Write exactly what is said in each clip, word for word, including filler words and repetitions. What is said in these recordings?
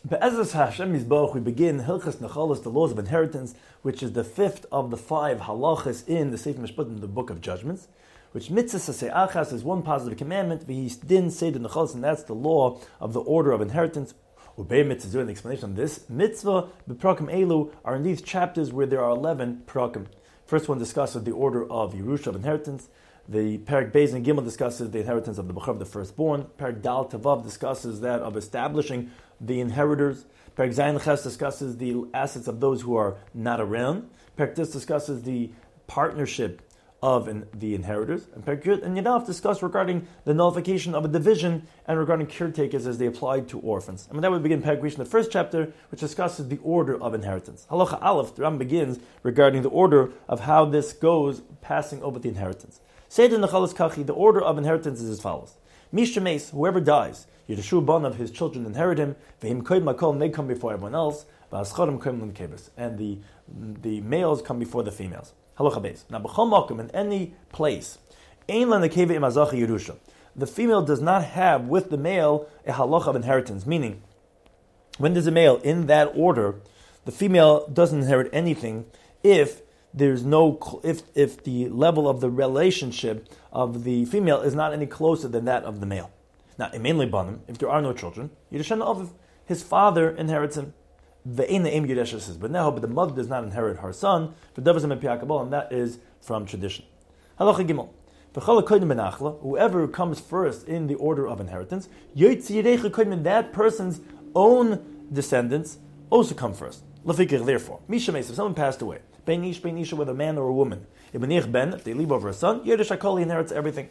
Be'ezras Hashem Yisboch, we begin Hilchas Nechalos, the laws of inheritance, which is the fifth of the five halachas in the Sefer Mishpatim, the Book of Judgments. Which mitzvah se'achas is one positive commandment, v'his din seder nechalos, and that's the law of the order of inheritance. Ubei mitzvah, an explanation of this mitzvah b'prakim elu are in these chapters where there are eleven prakim. First one discusses the order of Yerusha, of inheritance. The Perek Beis and Gimel discusses the inheritance of the Bechor, the firstborn. Perek Dal Tavav discusses that of establishing the inheritors. Perek Zayin Ches discusses the assets of those who are not around. Perek Tes discusses the partnership of in, the inheritors. And Perek Yud and Yadav discuss regarding the nullification of a division and regarding caretakers as they applied to orphans. And that would begin Perek Rishon, the first chapter, which discusses the order of inheritance. Halacha Aleph, the Ram begins regarding the order of how this goes, passing over the inheritance. Seder Nechalos Kachi, the order of inheritance is as follows. Misha Meis, whoever dies, Yedishu Ban of his children inherit him, Vehim Koid Makol, they come before everyone else, V'ascharim Koim L'Nkebes, and the the males come before the females. Halacha Beis. Now, B'chol Makom, in any place, Ein Lan Nekeve Im Azacha Yerusha, the female does not have with the male a halacha of inheritance, meaning, when there's a male in that order, the female doesn't inherit anything if there's no, if if the level of the relationship of the female is not any closer than that of the male. Now, mainly banim, if there are no children, Yidushan of his father inherits him. Ve'ena im Yidushan but now, but the mother does not inherit her son. And that is from tradition. Halacha Gimel. Whoever comes first in the order of inheritance, that person's own descendants also come first. Therefore, if someone passed away, Beinish, Beinisha, whether a man or a woman. If they leave over a son, Yerush HaKol, he inherits everything.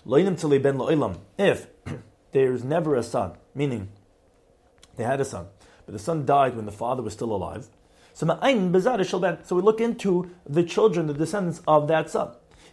If there's never a son, meaning they had a son, but the son died when the father was still alive, so we look into the children, the descendants of that son.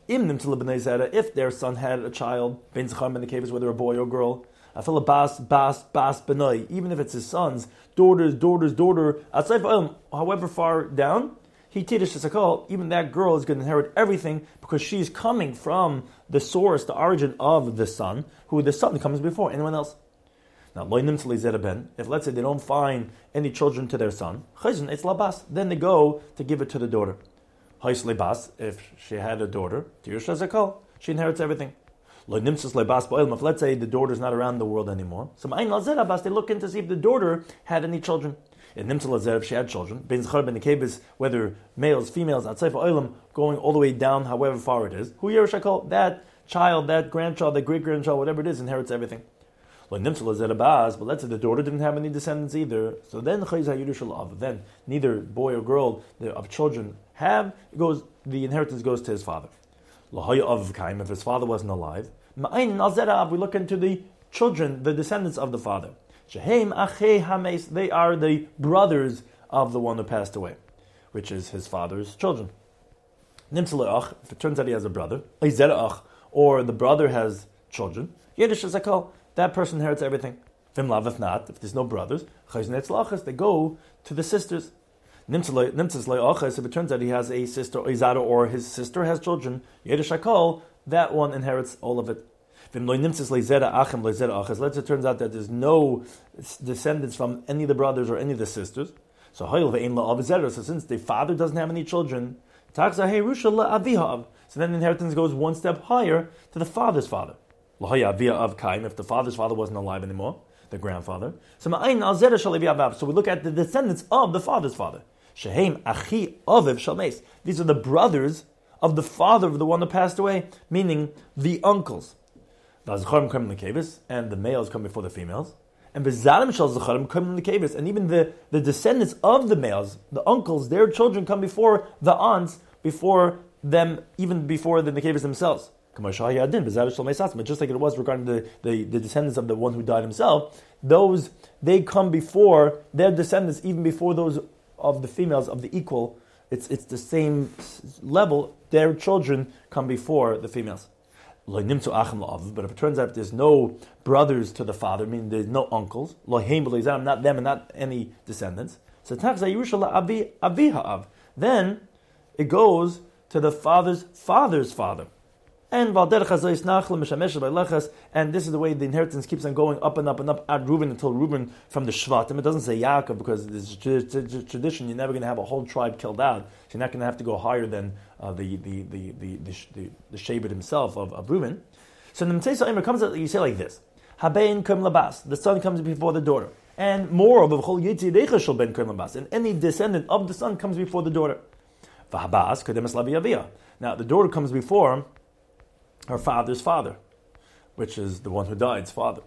If their son had a child, whether a boy or girl, bas, bas, bas, benoi, even if it's his sons, daughters, daughters, daughter, however far down, he tidish sakol, even that girl is going to inherit everything because she's coming from the source, the origin of the son, who the son comes before anyone else. Now, if let's say they don't find any children to their son, it's labas, then they go to give it to the daughter. If she had a daughter, she inherits everything. If let's say the daughter is not around the world anymore, so they look in to see if the daughter had any children. If she had children, whether males, females, going all the way down, however far it is, who Yerushakol, that child, that grandchild, that great grandchild, whatever it is, inherits everything. But let's say the daughter didn't have any descendants either, so then then neither boy or girl of children have, it goes, the inheritance goes to his father. If his father wasn't alive, we look into the children, the descendants of the father. They are the brothers of the one who passed away, which is his father's children. If it turns out he has a brother, or the brother has children, that person inherits everything. If not, if there's no brothers, they go to the sisters. If it turns out he has a sister, or his sister has children, that one inherits all of it. Let's say it turns out that there's no descendants from any of the brothers or any of the sisters. So, so since the father doesn't have any children, so then the inheritance goes one step higher to the father's father. If the father's father wasn't alive anymore, the grandfather. So we look at the descendants of the father's father. These are the brothers of the father of the one that passed away, meaning the uncles. And the males come before the females. And and even the, the descendants of the males, the uncles, their children come before the aunts, before them, even before the Nekevis themselves. Just like it was regarding the, the, the descendants of the one who died himself, those, they come before their descendants, even before those of the females of the equal. It's, it's the same level. Their children come before the females. But if it turns out there's no brothers to the father, meaning there's no uncles, not them and not any descendants, so then it goes to the father's father's father. And and this is the way the inheritance keeps on going up and up and up at Reuben until Reuben from the Shvatim. It doesn't say Yaakov because it's tradition. You're never going to have a whole tribe killed out. So you're not going to have to go higher than uh, the the the the the, the, the Shevet himself of, of Reuben. So the Mitzvah Omer comes out, you say like this: Habein kum labas. The son comes before the daughter, and moreover, and any descendant of the son comes before the daughter. Now the daughter comes before her father's father, which is the one who died's father.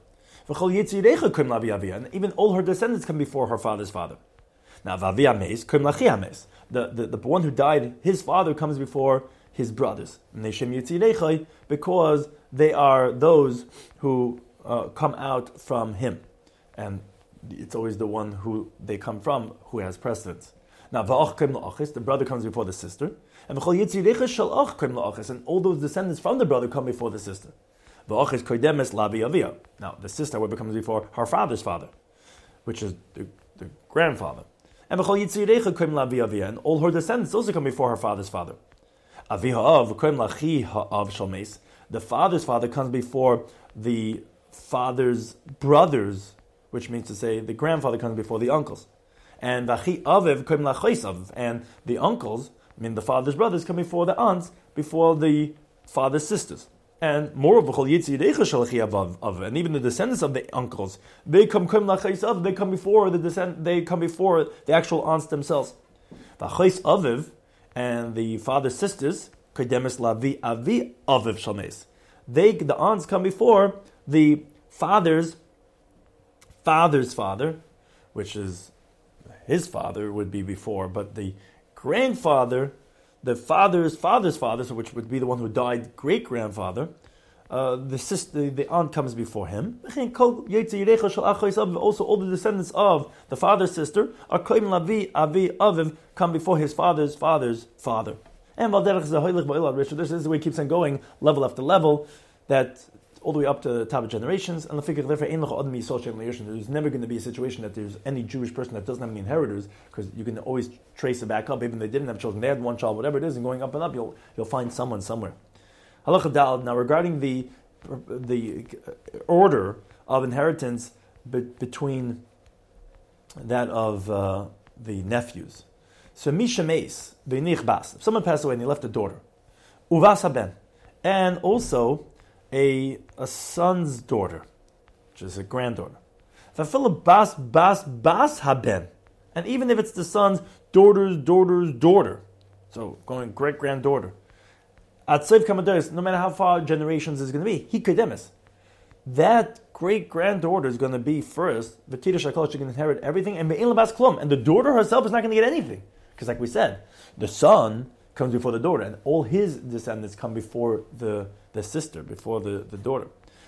And even all her descendants come before her father's father. Now, the, the, the one who died, his father comes before his brothers. Because they are those who uh, come out from him. And it's always the one who they come from who has precedence. Now, the brother comes before the sister. And all those descendants from the brother come before the sister. Now, the sister, however, comes before her father's father, which is the, the grandfather. And all her descendants also come before her father's father. The father's father comes before the father's brothers, which means to say the grandfather comes before the uncles. And and the uncles, I mean the father's brothers, come before the aunts, before the father's sisters. And moreover, and even the descendants of the uncles, they come they come before the descend, they come before the actual aunts themselves. And the father's sisters, they the aunts come before the father's father's father, which is his father would be before, but the grandfather, the father's father's father, so which would be the one who died, great grandfather, uh, the sister, the aunt comes before him. Also, all the descendants of the father's sister are come before his father's father's father. And this is the way it keeps on going, level after level, that all the way up to the top of generations. And there's never going to be a situation that there's any Jewish person that doesn't have any inheritors, because you can always trace it back up. Even if they didn't have children, they had one child, whatever it is, and going up and up, you'll you'll find someone somewhere. Halacha Dal. Now, regarding the the order of inheritance be, between that of uh, the nephews. So Misha Meis, V'nich Bas. If someone passed away and he left a daughter, Uvas Haben, and also a a son's daughter, which is a granddaughter. V'afil Bas Bas Bas Haben, and even if it's the son's daughter's daughter's daughter, so going great granddaughter, at Seif Kamaderis, no matter how far generations is going to be, he kedemis. That great granddaughter is going to be first. V'tira Shakol, she can inherit everything, and Ve'in Lebas Klum, and the daughter herself is not going to get anything. Because like we said, the son comes before the daughter, and all his descendants come before the, the sister, before the, the daughter.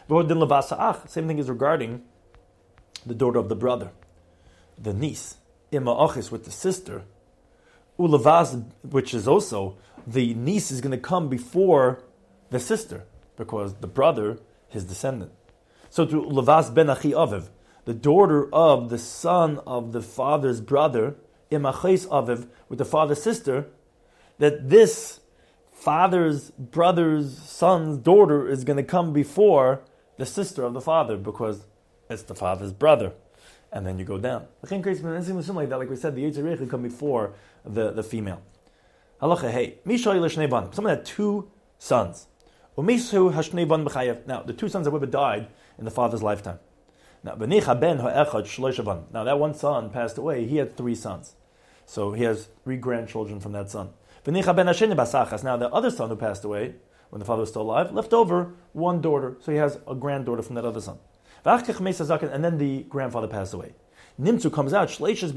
Same thing is regarding the daughter of the brother, the niece. Ima Achis with the sister. Ulavaz, which is also, the niece is going to come before the sister, because the brother, his descendant. So to Ulavaz ben Achi Aviv, the daughter of the son of the father's brother, Imachais Aviv, with the father's sister, that this father's brother's son's daughter is going to come before the sister of the father, because it's the father's brother. And then you go down. Something like that, like we said, the Yetzer Reich come before the, the female. Halacha hey, someone had two sons. Now, the two sons, however, died in the father's lifetime. Now, now that one son passed away, he had three sons. So he has three grandchildren from that son. Now the other son who passed away, when the father was still alive, left over one daughter. So he has a granddaughter from that other son. And then the grandfather passed away. Nimtzu comes out,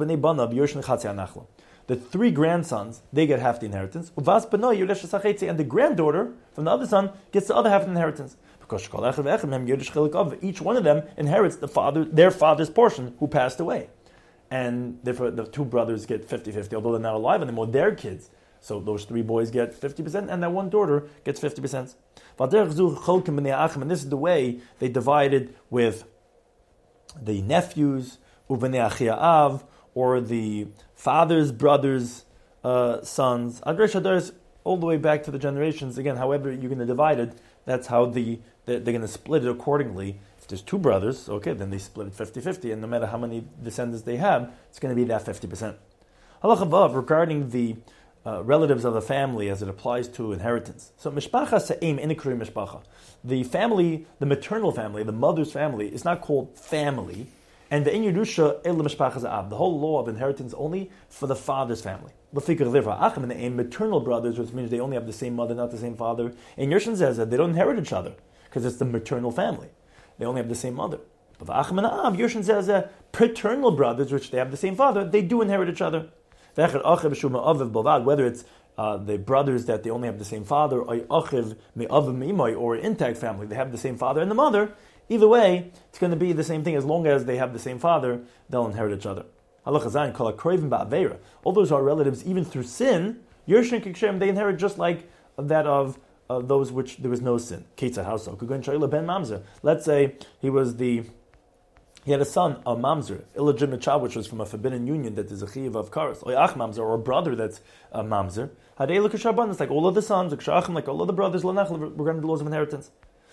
the three grandsons, they get half the inheritance. And the granddaughter from the other son gets the other half of the inheritance. Because each one of them inherits the father, their father's portion who passed away. And therefore the two brothers get fifty-fifty, although they're not alive anymore, they're kids. So those three boys get fifty percent, and that one daughter gets fifty percent. And this is the way they divided with the nephews, uvenei achia'av, or the father's brother's uh, sons. Adresh Adaris, all the way back to the generations. Again, however you're going to divide it, That's how the they're, they're going to split it accordingly. If there's two brothers, okay, then they split it fifty-fifty, and no matter how many descendants they have, it's going to be that fifty percent. Halacha vav, regarding the uh, relatives of the family as it applies to inheritance. So mishpacha se'im inikri mishpacha. The family, the maternal family, the mother's family, is not called family. And the Yerusha el mishpacha za'ab. The whole law of inheritance only for the father's family. Lefikar livra achim and maternal brothers, which means they only have the same mother, not the same father. And Yershin says that they don't inherit each other because it's the maternal family. They only have the same mother. But the achim and Ab, Yershin says that paternal brothers, which they have the same father, they do inherit each other. Whether it's uh, the brothers that they only have the same father, or an intact family, they have the same father and the mother. Either way, it's going to be the same thing. As long as they have the same father, they'll inherit each other. All those are relatives, even through sin. Yershin they inherit just like that of uh, those which there was no sin. Let's say he was the he had a son, a mamzer, illegitimate child, which was from a forbidden union that is a chiv of karas, or ach mamzer, or a brother that's a mamzer. It's like all of the sons, like all of the brothers, regarding the laws of inheritance.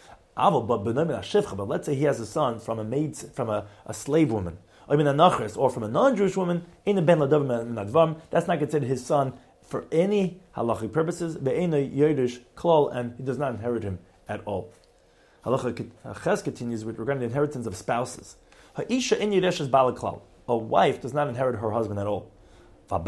But let's say he has a son from a maid, from a, a slave woman, or from a non-Jewish woman. That's not considered his son for any halachic purposes. And he does not inherit him at all. Halacha Ches continues with regarding the inheritance of spouses. A wife does not inherit her husband at all. But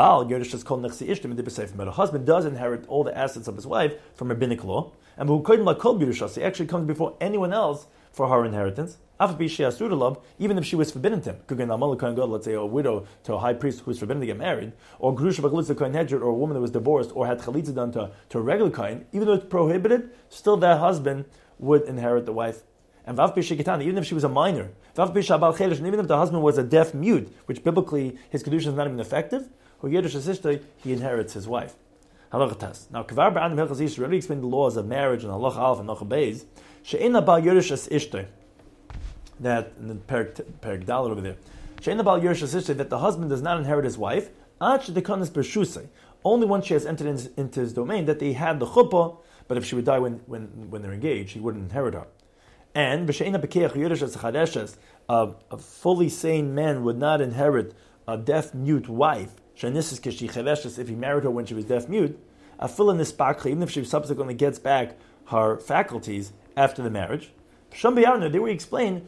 a husband does inherit all the assets of his wife from rabbinic law, and he actually comes before anyone else for her inheritance, even if she was forbidden to him. Let's say a widow to a high priest who was forbidden to get married, or or a woman that was divorced, or had chalitza done to, to a regular kohen, even though it's prohibited, still that husband would inherit the wife. And even if she was a minor, and even if the husband was a deaf mute, which biblically his kedusha is not even effective, he inherits his wife. Now, Kvar Ba'an Hilchos Ish already explained the laws of marriage and Halach Alf and Halach Beis. She'ena Bal Yerush Es Ishtoi. That in the Perek Dalet over there. She'ena Bal Yerush Es Ishtoi, that the husband does not inherit his wife. Ad She'dekanis B'Shusei. Only once she has entered in, into his domain that they had the chuppah. But if she would die when, when, when they're engaged, he wouldn't inherit her. And B'She'ena B'Keach Yerush Es Chadeshes, a fully sane man would not inherit a deaf mute wife. If he married her when she was deaf mute, even if she subsequently gets back her faculties after the marriage, they will explain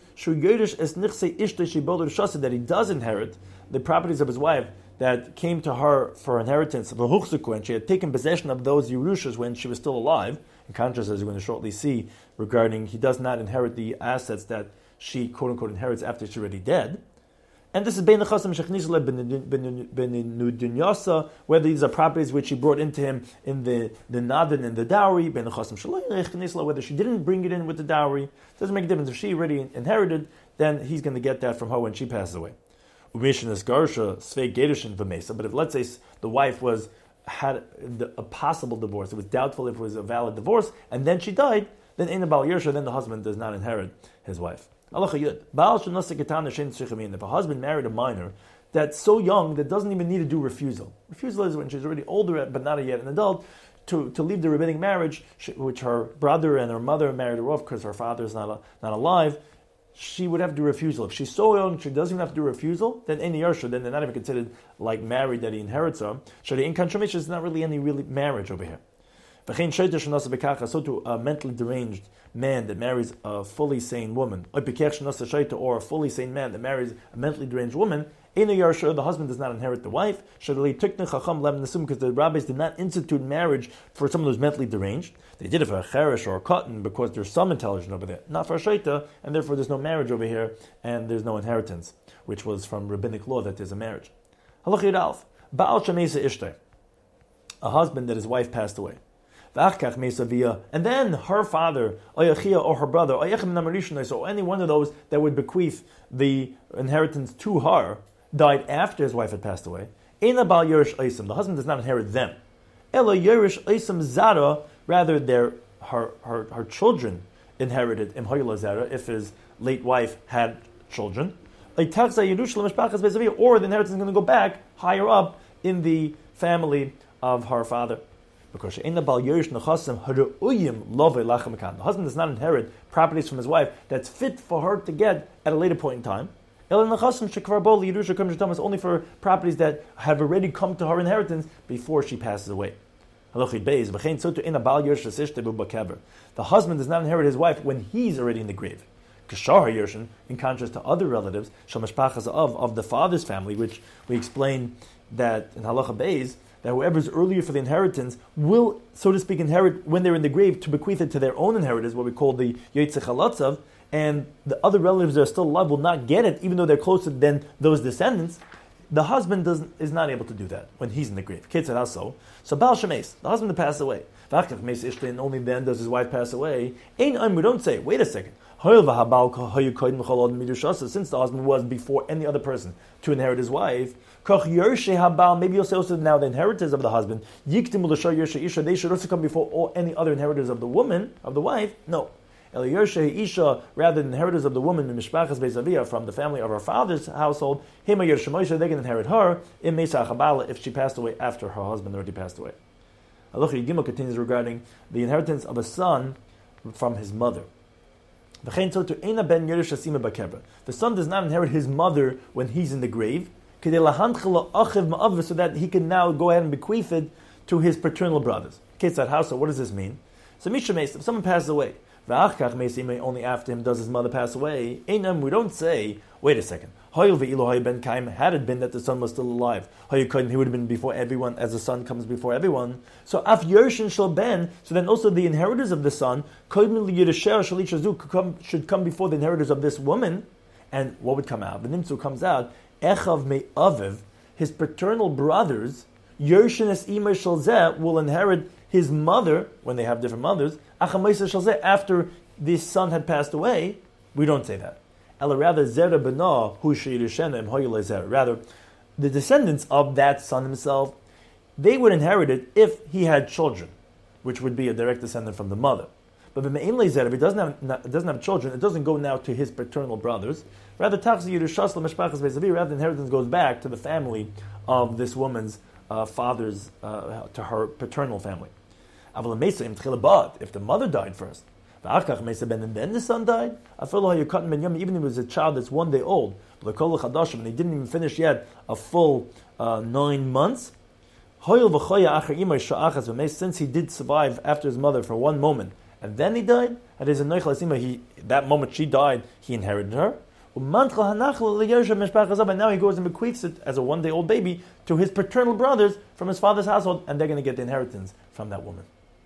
that he does inherit the properties of his wife that came to her for inheritance of a huchzuku, and she had taken possession of those Yerushas when she was still alive. In contrast, as we're going to shortly see, regarding he does not inherit the assets that she quote unquote inherits after she's already dead. And this is bein nechasim shechnisle benudunyasa, whether these are properties which she brought into him in the the nadin and the dowry, bein nechasim shechnisle, whether she didn't bring it in with the dowry. It doesn't make a difference. If she already inherited, then he's going to get that from her when she passes away. Umishin is garsha svei gedushin v'mesa. But if let's say the wife was had a possible divorce, it was doubtful if it was a valid divorce, and then she died, then in the bal yersha, then the husband does not inherit his wife. If a husband married a minor that's so young that doesn't even need to do refusal. Refusal is when she's already older but not yet an adult, to, to leave the rabbinic marriage, which her brother and her mother married her off because her father is not, not alive, she would have to do refusal. If she's so young she doesn't even have to do refusal, then any yarsha, then they're not even considered like married that he inherits her. So the income is not really any really marriage over here. So to a mentally deranged man that marries a fully sane woman, or a fully sane man that marries a mentally deranged woman, in a yarsha, the husband does not inherit the wife, because the rabbis did not institute marriage for someone who's mentally deranged. They did it for a cherish or a cotton because there's some intelligence over there, not for a shaita, and therefore there's no marriage over here, and there's no inheritance, which was from rabbinic law that there's a marriage. A husband that his wife passed away. And then her father, or her brother, or any one of those that would bequeath the inheritance to her, died after his wife had passed away. The husband does not inherit them. Rather, their her, her, her children inherited if his late wife had children. Or the inheritance is going to go back higher up in the family of her father. Because the husband does not inherit properties from his wife that's fit for her to get at a later point in time. Only for properties that have already come to her inheritance before she passes away. The husband does not inherit his wife when he's already in the grave. In contrast to other relatives, of, of the father's family, which we explain that in Halacha Beis, that whoever is earlier for the inheritance will, so to speak, inherit when they're in the grave to bequeath it to their own inheritors, what we call the Yotzei Chalatzav, and the other relatives that are still alive will not get it, even though they're closer than those descendants. The husband doesn't, is not able to do that when he's in the grave. Kitzur also. So Baal Shemes, the husband passed away. And only then does his wife pass away. We don't say, wait a second. Since the husband was before any other person to inherit his wife, maybe you'll say also now the inheritors of the husband, they should also come before all any other inheritors of the woman, of the wife. No. Rather than inheritors of the woman from the family of her father's household, they can inherit her if she passed away after her husband already passed away. Halacha Yigimel continues regarding the inheritance of a son from his mother. The son does not inherit his mother when he's in the grave, so that he can now go ahead and bequeath it to his paternal brothers. How? So what does this mean? So if someone passes away, only after him does his mother pass away, we don't say, wait a second, had it been that the son was still alive, he would have been before everyone, as the son comes before everyone. So af yershin shall ben, so then also the inheritors of the son should come, should come before the inheritors of this woman. And what would come out? The nimtzu comes out, echav me'aviv, his paternal brothers, yershin es imay shalzeh, will inherit his mother, when they have different mothers, after this son had passed away. We don't say that. Rather, rather, the descendants of that son himself, they would inherit it if he had children, which would be a direct descendant from the mother. But if he doesn't have, doesn't have children, it doesn't go now to his paternal brothers. Rather, rather the inheritance goes back to the family of this woman's uh, father's, uh, to her paternal family. But if the mother died first, and then the son died, even if it was a child that's one day old, and he didn't even finish yet a full uh, nine months, since he did survive after his mother for one moment, and then he died, he, that moment she died, he inherited her. And now he goes and bequeaths it as a one-day-old baby to his paternal brothers from his father's household, and they're going to get the inheritance from that woman.